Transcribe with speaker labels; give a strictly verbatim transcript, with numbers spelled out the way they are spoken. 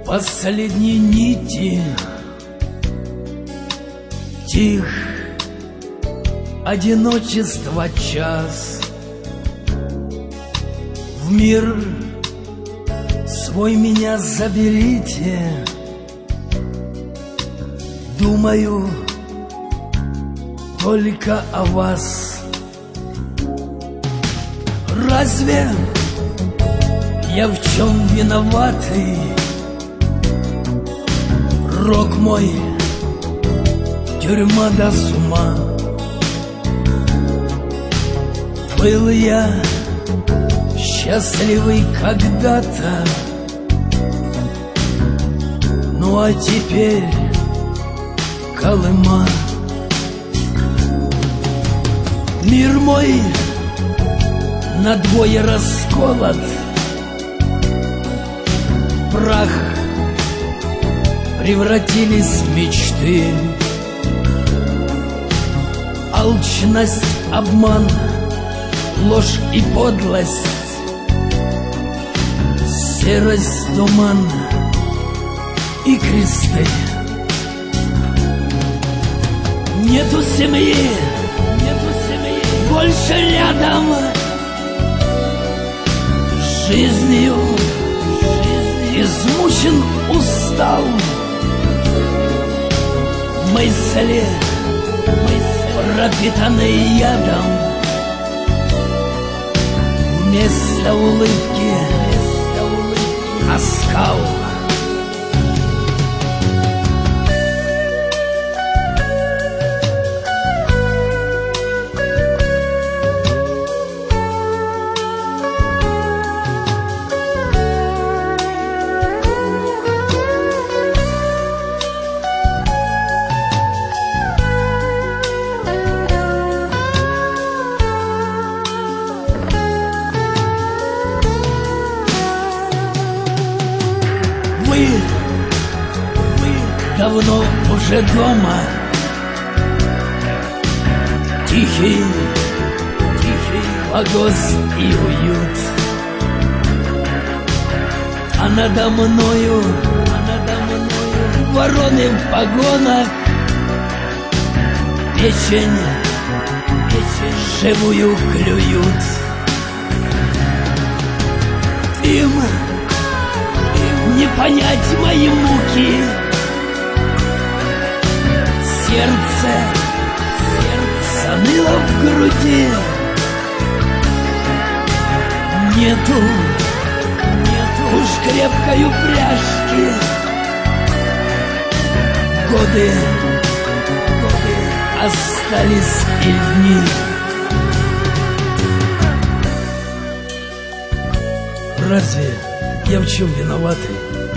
Speaker 1: последней нити. Тих одиночества час. В мир свой меня заберите. Думаю только о вас. Разве я в чем виноватый? Рок мой, тюрьма до с ума. Был я счастливый когда-то, ну а теперь Колыма. Мир мой надвое расколот, прах превратились в мечты. Алчность, обман, ложь и подлость, серость, туман и кресты. Нету семьи, нету семьи, больше рядом. Жизнью, жизнью измучен, устал. Мысли, мысли пропитанные ядом. Вместо улыбки, вместо улыбки оскал. Вы, вы давно уже дома. Тихий, тихий погост и уют. А надо мною, а надо мною вороны в погонах. Печень, печень живую клюют. Им не понять мои муки. Сердце, сердце ныло в груди. Нету, нету уж крепкой упряжки. Годы, годы остались и дни. Разве я в чем виноватый?